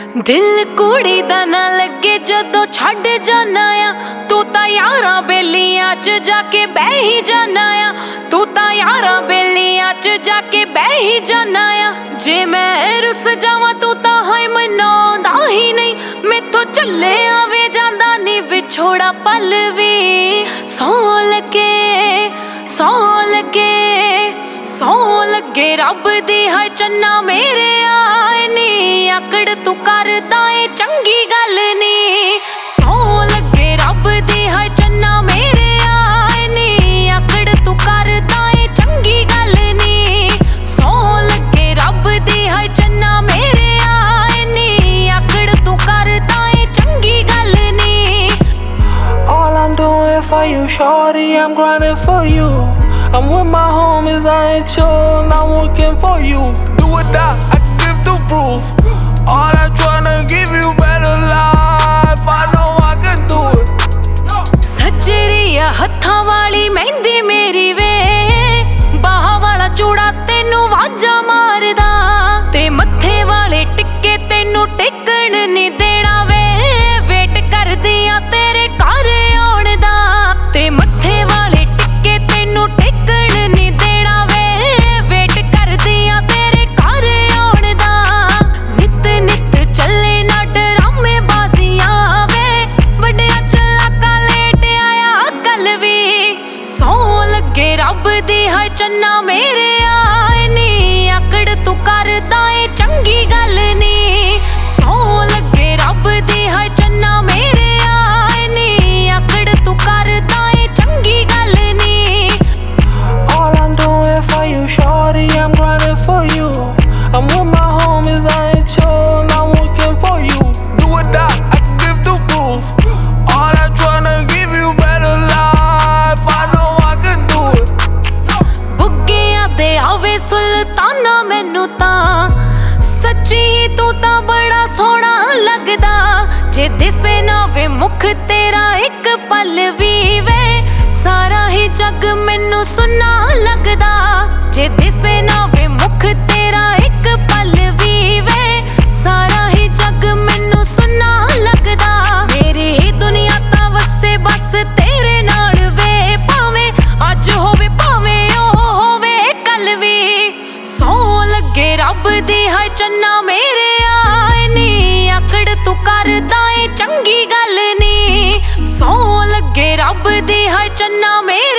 दिल कुड़ी दा ना लगे जदों छड्ड जाना आ। तू तां यारां बेलियां च जाके बह ही जाना आ। तू तां यारां बेलियां च जाके बह ही जाना आ। जे मैं रुस जावां तू तां हाय मनाउंदा ही नहीं। मैथों झल्ले आवे जांदा नी विछोड़ा पल वी। सौ लगे रब दी है चन्ना मेरे आए नी। आकड़ तू करदा ए चंगी गल नी। सौ लगे रब दी है चन्ना मेरे आए नी। आकड़ तू करदा ए चंगी गल नी। सौ लगे रब दी है चन्ना मेरे आए नी। आकड़ तू करदा ए चंगी गल नी। All I'm doing for you, shorty, I'm grinding for you. I'm with my homies, I ain't chillin', I'm working for you. Do or die, I give the proof. All I'm tryna give you better life, I know I can do it. सजरिया हत्थां वाली मेहंदी मेरी वे। बाह वाला चूड़ा तेनू वाजा मारदा। ते मत्थे वाले टिक्के तेनू टेकण नी देना वे। वेट करदी आ तेरे घर आउण दा। ते मत्थे वाले टिक्के तेनू टेकण नी देना वे। वेट करदी आ तेरे घर आउण दा। नित नित चले ना डरामे बाजियां वे। वड्डिया चलाका लेट आया कल वी। सौ लगे रब दी है चन्ना मेरे आए नी। आकड़ तू करदा ए चंगी गल नी। सौ लगे रब दी है चन्ना मेरे आए नी। आकड़ तू करदा ए चंगी गल नी। All I'm doing for you, shorty, I'm grinding for you. I'm with my homies, I ain't chillin', I'm working for you. Do or die, I can give the proof. All I'm tryna give you better life, I know I can do it. बुग्गियां दे आवे सुल्ताना मैनू तां। सच्ची तू तां बड़ा सोहना लगदा। जे दिसे ना वे मुख तेरा एक पल वी वे। सारा ही जग मैनू सुना लगदा। जे दिसे ना वे मुख तेरा एक पल वी वे। सारा ही जग मैनू सुना लगदा। मेरी दुनिया तां वसे बस तेरे नाल वे। भावें अज होवे भावें ओ होवे कल वी। सौ लगे रब दी है चन्ना मेरे आए नी। आकड़ तू करदा ए चंगी गल नी। सौ लगे रब दी है चन्ना मेरे